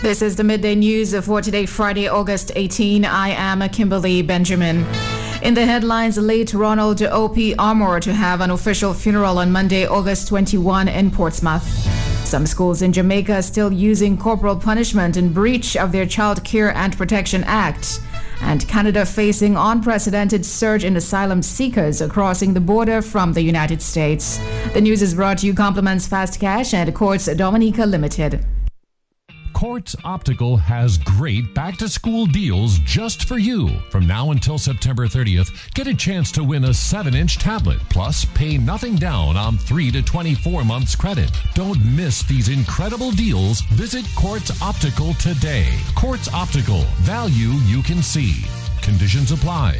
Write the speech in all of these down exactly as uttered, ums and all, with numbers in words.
This is the Midday News for today, Friday, August eighteenth. I am Kimberly Benjamin. In the headlines, late Ronald O P Armour to have an official funeral on Monday, August twenty-first in Portsmouth. Some schools in Jamaica are still using corporal punishment in breach of their Child Care and Protection Act. And Canada facing unprecedented surge in asylum seekers crossing the border from the United States. The news is brought to you compliments Fast Cash and Quartz Dominica Limited. Quartz Optical has great back-to-school deals just for you. From now until September thirtieth, get a chance to win a seven-inch tablet, plus pay nothing down on three to twenty-four months credit. Don't miss these incredible deals. Visit Quartz Optical today. Quartz Optical, value you can see. Conditions apply.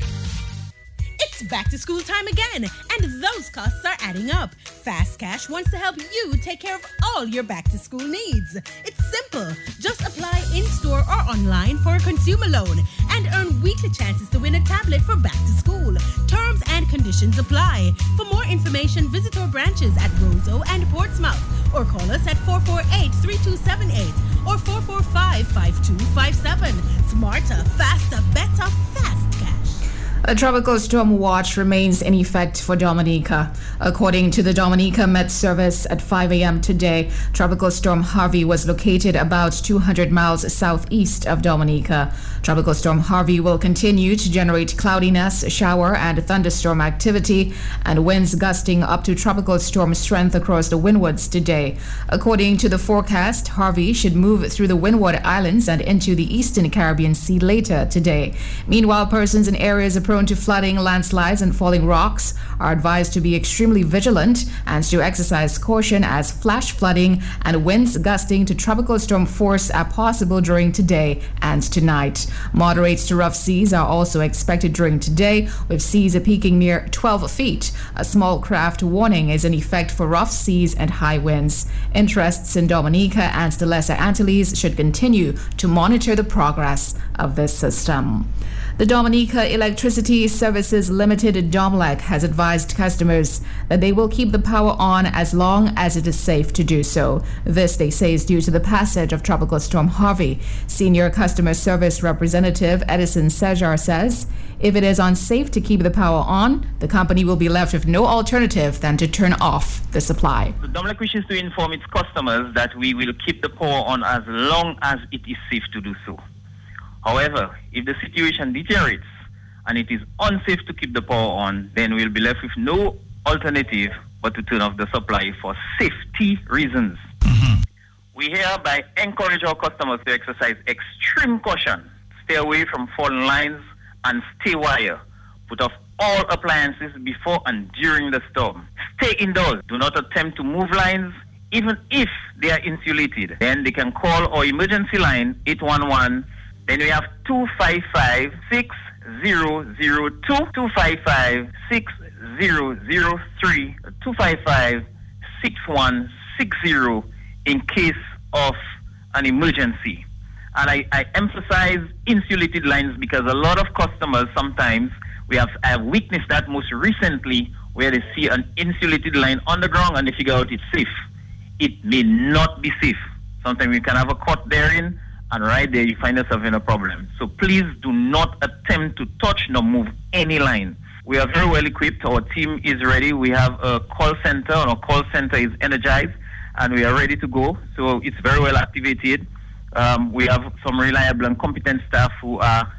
It's back to school time again, and those costs are adding up. Fast Cash wants to help you take care of all your back to school needs. It's simple. Just apply in-store or online for a consumer loan and earn weekly chances to win a tablet for back to school. Terms and conditions apply. For more information, visit our branches at Roseau and Portsmouth or call us at four four eight, three two seven eight or four four five, five two five seven. Smarter, faster, better, Fast Cash. A tropical storm watch remains in effect for Dominica. According to the Dominica Met Service, at five a.m. today, Tropical Storm Harvey was located about two hundred miles southeast of Dominica. Tropical Storm Harvey will continue to generate cloudiness, shower, and thunderstorm activity, and winds gusting up to tropical storm strength across the windwards today. According to the forecast, Harvey should move through the Windward Islands and into the eastern Caribbean Sea later today. Meanwhile, persons in areas prone to flooding, landslides, and falling rocks are advised to be extremely vigilant and to exercise caution as flash flooding and winds gusting to tropical storm force are possible during today and tonight. Moderate to rough seas are also expected during today, with seas peaking near twelve feet. A small craft warning is in effect for rough seas and high winds. Interests in Dominica and the Lesser Antilles should continue to monitor the progress of this system. The Dominica Electricity Services Limited DOMLEC has advised customers that they will keep the power on as long as it is safe to do so. This, they say, is due to the passage of Tropical Storm Harvey. Senior Customer Service Representative Edison Sejar says, if it is unsafe to keep the power on, the company will be left with no alternative than to turn off the supply. The DOMLEC wishes to inform its customers that we will keep the power on as long as it is safe to do so. However, if the situation deteriorates and it is unsafe to keep the power on, then we'll be left with no alternative but to turn off the supply for safety reasons. Mm-hmm. We hereby encourage our customers to exercise extreme caution, stay away from fallen lines, and stay wire. Put off all appliances before and during the storm. Stay indoors. Do not attempt to move lines, even if they are insulated. Then they can call our emergency line eight one one. Then we have two five five, six zero zero two, two five five, six zero zero three, two five five, six one six zero in case of an emergency. And I, I emphasize insulated lines because a lot of customers sometimes, we have, I have witnessed that most recently, where they see an insulated line on the ground and they figure out it's safe. It may not be safe. Sometimes you can have a cut therein, and right there you find yourself in a problem. So please do not attempt to touch nor move any line. We are very well equipped. Our team is ready. We have a call center, and our call center is energized, and we are ready to go. So it's very well activated. Um, we have some reliable and competent staff who are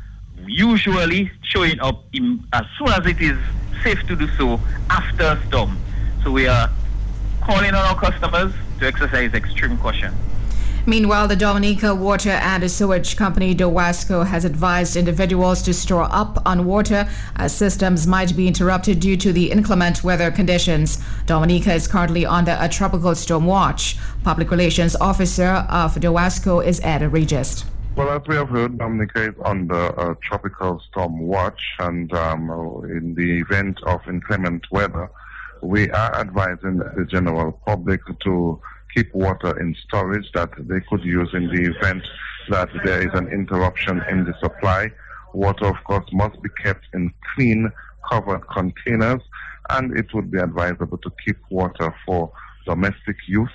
usually showing up in, as soon as it is safe to do so after a storm. So we are calling on our customers to exercise extreme caution. Meanwhile, the Dominica Water and Sewage Company, DOWASCO, has advised individuals to store up on water as systems might be interrupted due to the inclement weather conditions. Dominica is currently under a tropical storm watch. Public Relations Officer of DOWASCO is Ed Regis. Well, as we have heard, Dominica is under a tropical storm watch, and um, in the event of inclement weather, we are advising the general public to keep water in storage that they could use in the event that there is an interruption in the supply. Water, of course, must be kept in clean, covered containers, and it would be advisable to keep water for domestic use,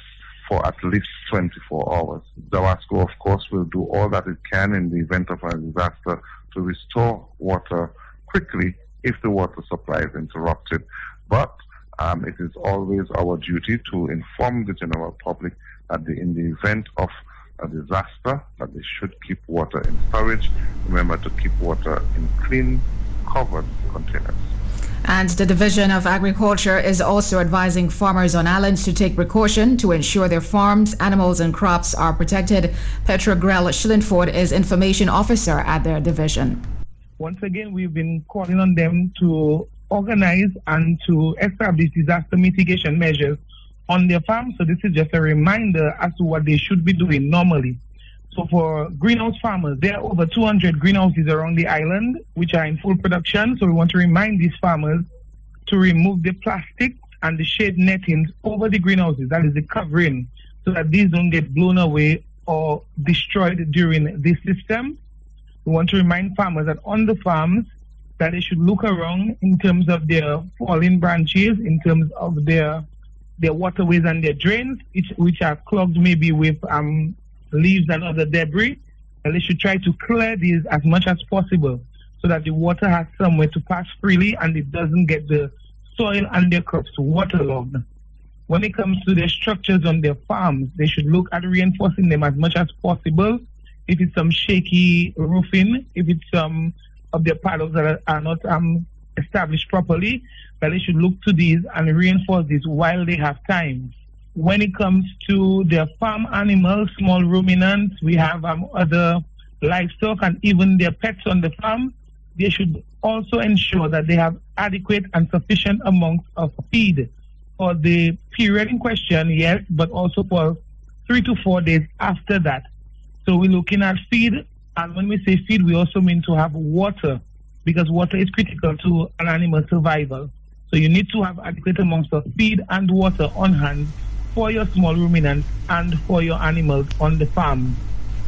for at least twenty-four hours. Dawasco, of course, will do all that it can in the event of a disaster to restore water quickly if the water supply is interrupted. But um, it is always our duty to inform the general public that the, in the event of a disaster, that they should keep water in storage. Remember to keep water in clean, covered containers. And the Division of Agriculture is also advising farmers on islands to take precaution to ensure their farms, animals and crops are protected. Petra Grell Schillenford is information officer at their division. Once again, we've been calling on them to organize and to establish disaster mitigation measures on their farms. So this is just a reminder as to what they should be doing normally. So for greenhouse farmers, there are over two hundred greenhouses around the island which are in full production. So we want to remind these farmers to remove the plastic and the shade nettings over the greenhouses, that is the covering, so that these don't get blown away or destroyed during this system. We want to remind farmers that on the farms that they should look around in terms of their fallen branches, in terms of their their waterways and their drains, which, which are clogged maybe with um, leaves and other debris, and they should try to clear these as much as possible so that the water has somewhere to pass freely and it doesn't get the soil and their crops waterlogged. When it comes to their structures on their farms, they should look at reinforcing them as much as possible. If it's some shaky roofing, if it's some of their paddocks that are, are not um, established properly, that they should look to these and reinforce these while they have time. When it comes to their farm animals, small ruminants, we have um, other livestock and even their pets on the farm, they should also ensure that they have adequate and sufficient amounts of feed for the period in question, yes, but also for three to four days after that. So we're looking at feed, and when we say feed, we also mean to have water, because water is critical to an animal's survival. So you need to have adequate amounts of feed and water on hand for your small ruminants and for your animals on the farm.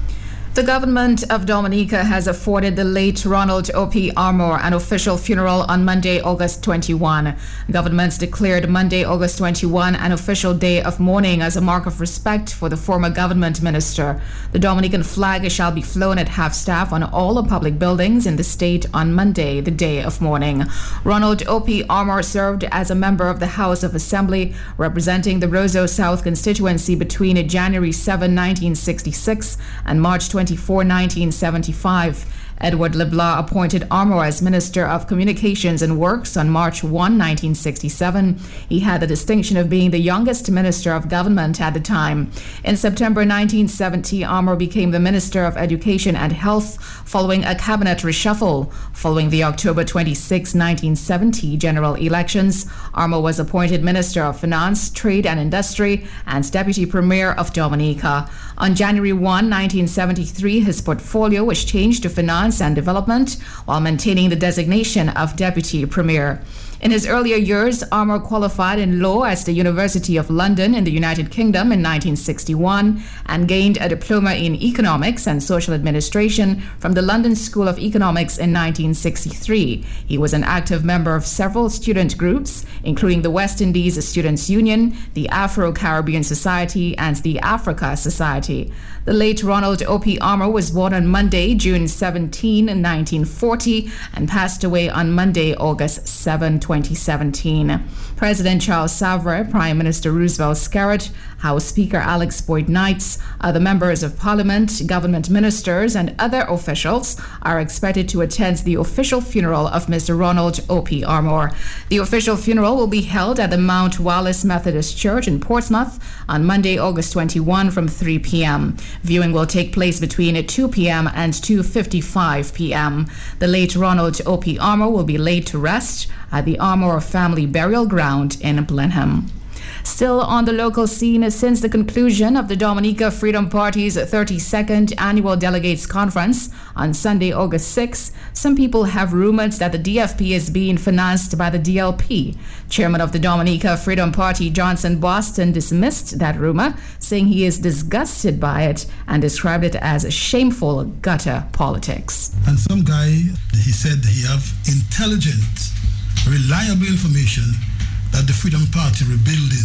The government of Dominica has afforded the late Ronald O P. Armour an official funeral on Monday, August twenty-first. Governments declared Monday, August twenty-first an official day of mourning as a mark of respect for the former government minister. The Dominican flag shall be flown at half-staff on all the public buildings in the state on Monday, the day of mourning. Ronald O P. Armour served as a member of the House of Assembly representing the Roseau South constituency between January seventh, nineteen sixty-six and March twenty-fourth, nineteen seventy-five. Edward LeBlanc appointed Armour as Minister of Communications and Works on March first, nineteen sixty-seven. He had the distinction of being the youngest Minister of Government at the time. In September nineteen seventy, Armour became the Minister of Education and Health following a cabinet reshuffle. Following the October twenty-sixth, nineteen seventy general elections, Armour was appointed Minister of Finance, Trade and Industry and Deputy Premier of Dominica. On January first, nineteen seventy-three, his portfolio was changed to Finance and Development while maintaining the designation of Deputy Premier. In his earlier years, Armour qualified in law at the University of London in the United Kingdom in nineteen sixty-one and gained a diploma in economics and social administration from the London School of Economics in nineteen sixty-three. He was an active member of several student groups, including the West Indies Students' Union, the Afro-Caribbean Society, and the Africa Society. The late Ronald O P. Armour was born on Monday, June seventeenth, nineteen forty, and passed away on Monday, August seventh, twenty seventeen. President Charles Savre, Prime Minister Roosevelt Scarrett, House Speaker Alex Boyd Knights, other members of Parliament, government ministers, and other officials are expected to attend the official funeral of Mister Ronald O P. Armour. The official funeral will be held at the Mount Wallace Methodist Church in Portsmouth on Monday, August twenty-first from three p.m. Viewing will take place between two p.m. and two fifty-five p.m. The late Ronald O P. Armour will be laid to rest at the Armour Family Burial Ground in Blenheim. Still on the local scene, since the conclusion of the Dominica Freedom Party's thirty-second Annual Delegates Conference on Sunday, August sixth, some people have rumored that the D F P is being financed by the D L P. Chairman of the Dominica Freedom Party, Johnson Boston, dismissed that rumor, saying he is disgusted by it and described it as shameful gutter politics. And some guy, he said he have intelligent, reliable information that the Freedom Party rebuilding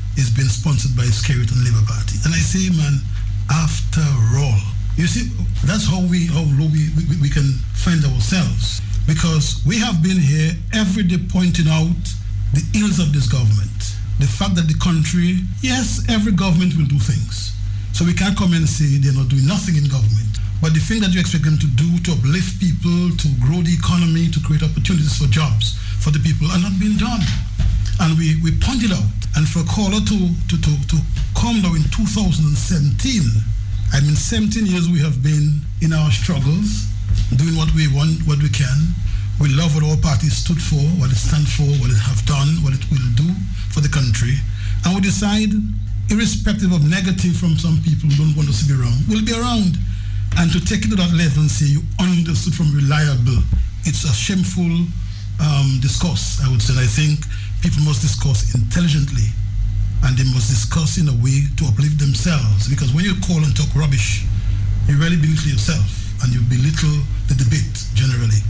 is being sponsored by Skerrit and Labour Party. And I say, man, after all, you see, that's how we how low we, we, we can find ourselves. Because we have been here every day pointing out the ills of this government. The fact that the country, yes, every government will do things. So we can't come and say they're not doing nothing in government. But the thing that you expect them to do to uplift people, to grow the economy, to create opportunities for jobs for the people are not being done. And we, we pointed out. And for a caller to, to, to, to come now in two thousand seventeen, I mean, seventeen years we have been in our struggles, doing what we want, what we can. We love what our party stood for, what it stands for, what it have done, what it will do for the country. And we decide, irrespective of negative from some people who don't want us to be around, we'll be around. And to take it to that level and say you understood from reliable, it's a shameful um, discourse, I would say. And I think people must discuss intelligently, and they must discuss in a way to uplift themselves. Because when you call and talk rubbish, you really belittle yourself, and you belittle the debate generally.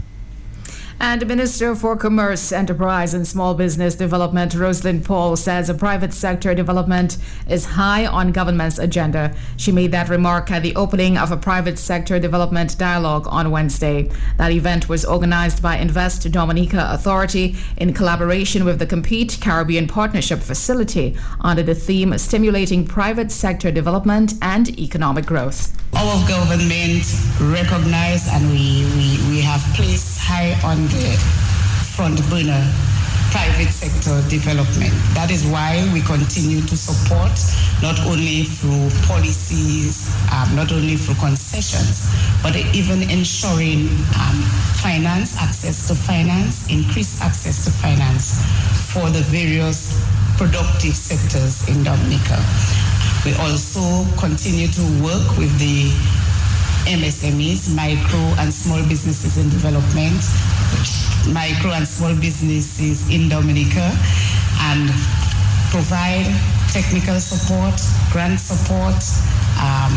And the Minister for Commerce, Enterprise and Small Business Development, Rosalind Paul, says a private sector development is high on government's agenda. She made that remark at the opening of a private sector development dialogue on Wednesday. That event was organized by Invest Dominica Authority in collaboration with the Compete Caribbean Partnership Facility under the theme Stimulating Private Sector Development and Economic Growth. Our government recognized and we, we, we have placed high on the front burner private sector development. That is why we continue to support not only through policies, um, not only through concessions, but even ensuring um, finance, access to finance, increased access to finance for the various productive sectors in Dominica. We also continue to work with the M S M Es, micro and small businesses in development, micro and small businesses in Dominica, and provide technical support, grant support, um,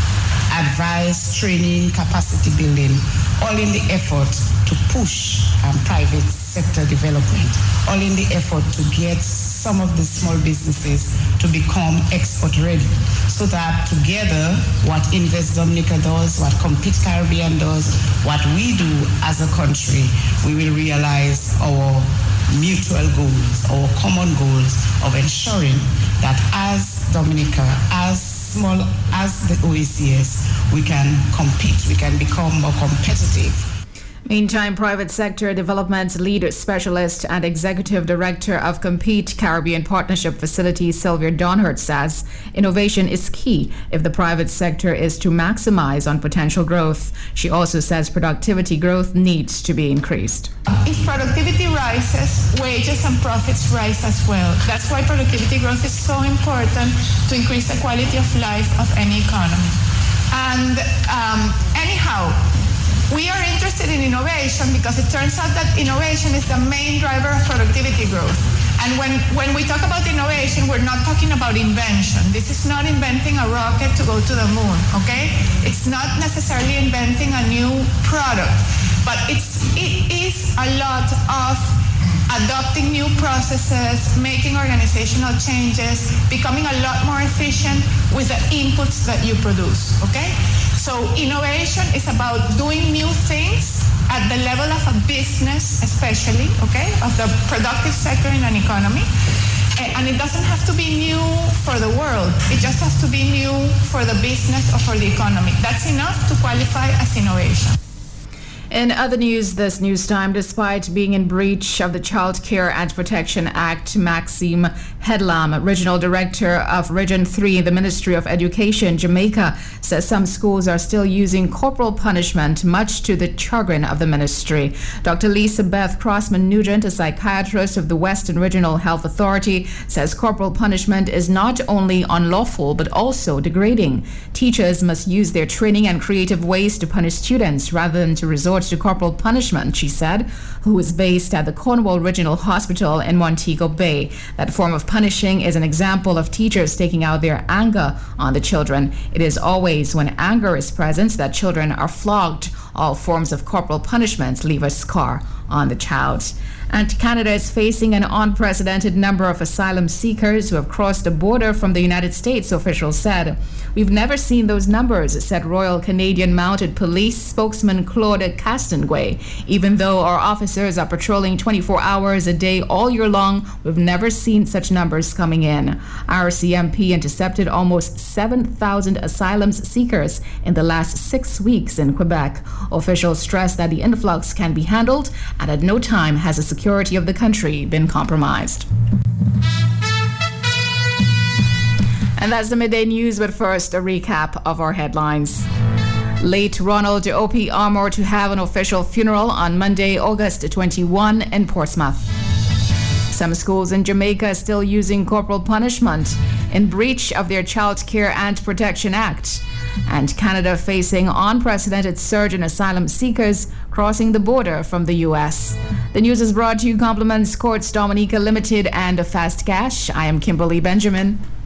advice, training, capacity building, all in the effort to push um, private sector development, all in the effort to get some of the small businesses to become export ready, so that together what Invest Dominica does, what Compete Caribbean does, what we do as a country, we will realize our mutual goals, our common goals of ensuring that as Dominica, as small as the O E C S, we can compete, we can become more competitive. Meantime, private sector development lead specialist and executive director of Compete Caribbean Partnership Facility, Sylvia Donhert, says innovation is key if the private sector is to maximize on potential growth. She also says productivity growth needs to be increased. If productivity rises, wages and profits rise as well. That's why productivity growth is so important to increase the quality of life of any economy. And um, anyhow, we are interested in innovation because it turns out that innovation is the main driver of productivity growth. And when, when we talk about innovation, we're not talking about invention. This is not inventing a rocket to go to the moon, okay? It's not necessarily inventing a new product, but it's, it is a lot of adopting new processes, making organizational changes, becoming a lot more efficient with the inputs that you produce, okay? So innovation is about doing new things at the level of a business, especially, okay, of the productive sector in an economy. And it doesn't have to be new for the world. It just has to be new for the business or for the economy. That's enough to qualify as innovation. In other news this news time, despite being in breach of the Child Care and Protection Act, Maxime Headlam, Regional Director of Region three in the Ministry of Education, Jamaica, says some schools are still using corporal punishment, much to the chagrin of the ministry. Doctor Lisa Beth Crossman-Nugent, a psychiatrist of the Western Regional Health Authority, says corporal punishment is not only unlawful but also degrading. Teachers must use their training and creative ways to punish students rather than to resort to corporal punishment, she said, who is based at the Cornwall Regional Hospital in Montego Bay. That form of punishing is an example of teachers taking out their anger on the children. It is always when anger is present that children are flogged. All forms of corporal punishment leave a scar on the child. And Canada is facing an unprecedented number of asylum seekers who have crossed the border from the United States, officials said. We've never seen those numbers, said Royal Canadian Mounted Police spokesman Claude Castonguay. Even though our officers are patrolling twenty-four hours a day all year long, we've never seen such numbers coming in. Our C M P intercepted almost seven thousand asylum seekers in the last six weeks in Quebec. Officials stressed that the influx can be handled and at no time has the security of the country been compromised. And that's the midday news, but first, a recap of our headlines. Late Ronald Opie Armour to have an official funeral on Monday, August twenty-first in Portsmouth. Some schools in Jamaica are still using corporal punishment in breach of their Child Care and Protection Act. And Canada facing unprecedented surge in asylum seekers crossing the border from the U S. The news is brought to you compliments Courts Dominica Limited and Fast Cash. I am Kimberly Benjamin.